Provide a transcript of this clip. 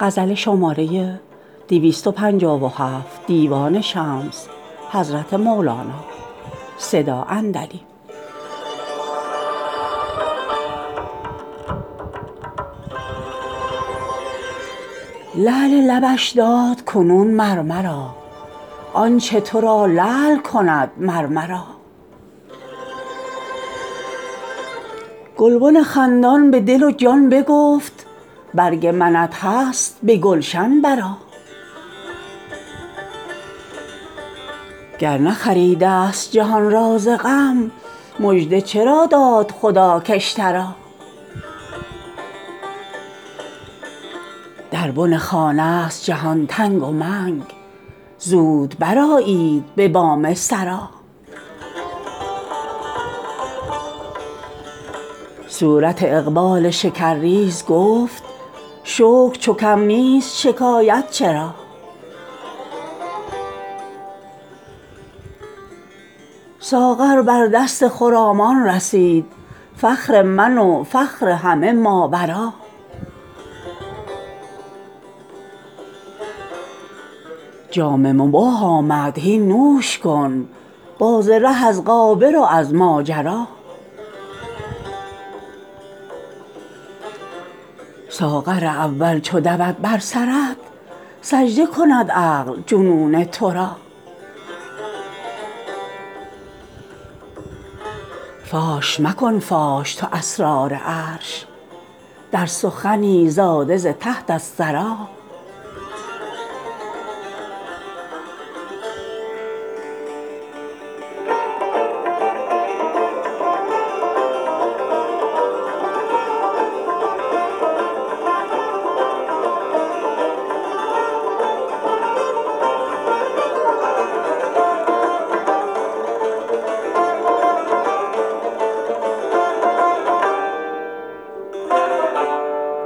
لعل لبش داد کنون مر مرا آنچ تو را لعل کند مر مرا گلبن خندان به دل و جان بگفت برگ منت هست به گلشن برآ گر نخریده ست جهان را ز غم مژده چرا داد خدا کاشتری در بن خانه ست جهان تنگ و منگ زود برآیید به بام سرا صورت اقبال شکرریز گفت شکر چو کم نیست شکایت چرا ساغر بر دست خرامان رسید فخر من و فخر همه ماورا جام مباح آمد هین نوش کن باز ره از غابر و از ماجرا ساغر اول چو دود بر سرت سجده کند عقل جنون تو را فاش مکن فاش تو اسرار عرش در سخنی زاده ز تحت الثری